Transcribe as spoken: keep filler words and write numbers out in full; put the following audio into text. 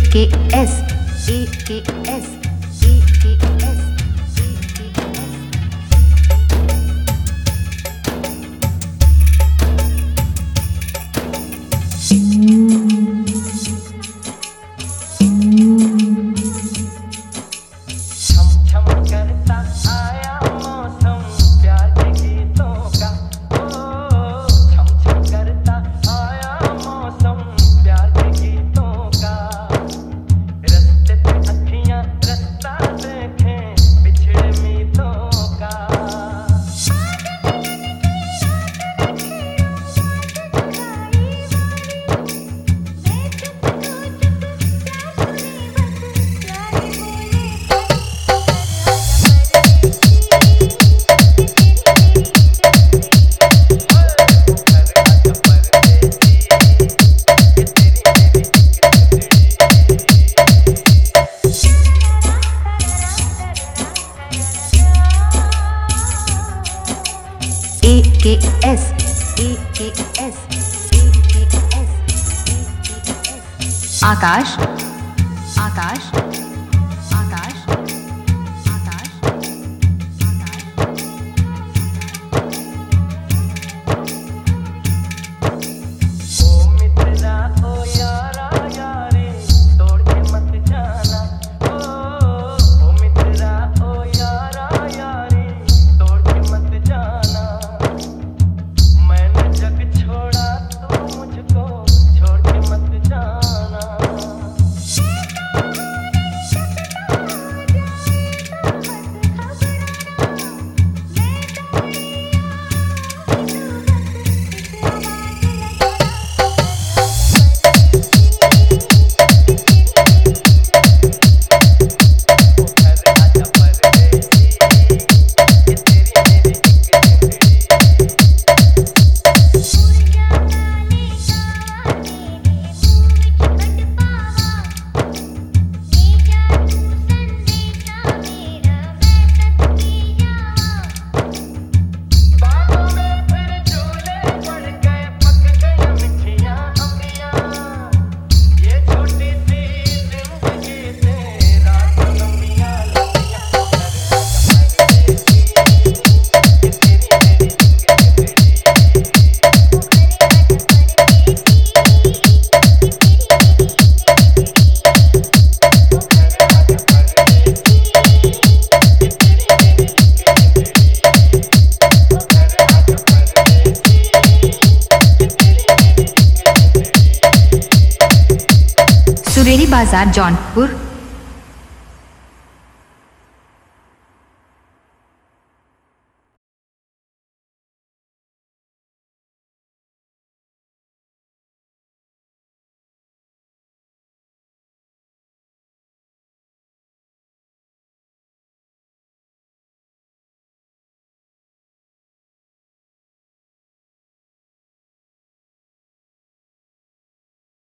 के S A के S A के एस ए के एस ए के एस ए के एस आकाश आकाश आकाश आकाश ओ मित्रा ओ यारा यारे तोड़ के मत जाना ओ ओ मित्रा ओ यारा यारे तोड़ के मत जाना मैंने जग छोड़ा तू मुझको छोड़ के मत जाना सुरेली बाजार जौनपुर।